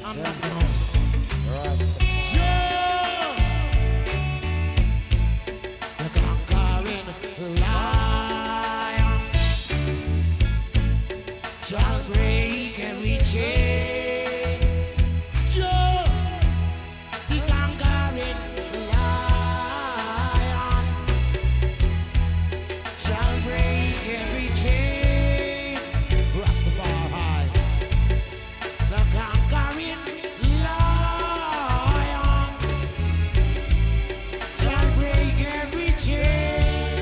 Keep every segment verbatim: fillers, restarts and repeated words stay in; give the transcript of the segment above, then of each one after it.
underground. Rasta. The conquering lion shall break every chain. Joe, the conquering lion shall break every chain. Rastafari, the conquering lion shall break every chain,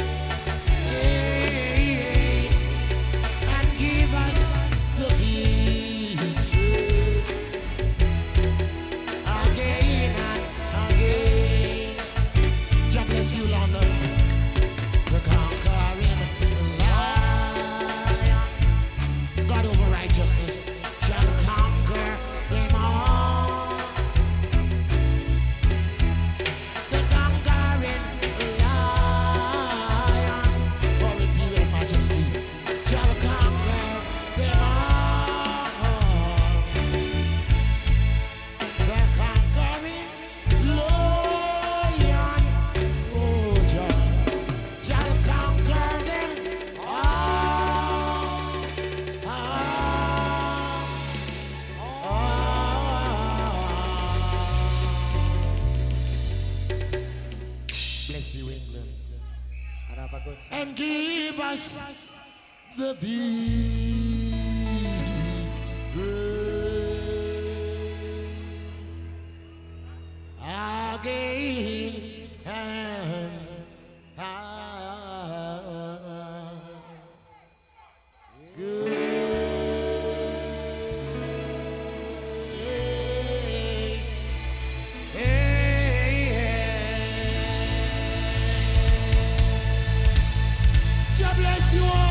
and give us the victory again and again. God bless you, London. The conquering lion, God over righteousness, shall conquer them all. The conquering lion, for imperial majesty, shall conquer them all. The conquering lion, oh Jah, shall conquer them all. Ah, bless you, England, And have a good time. and give us the victory again and God bless you all.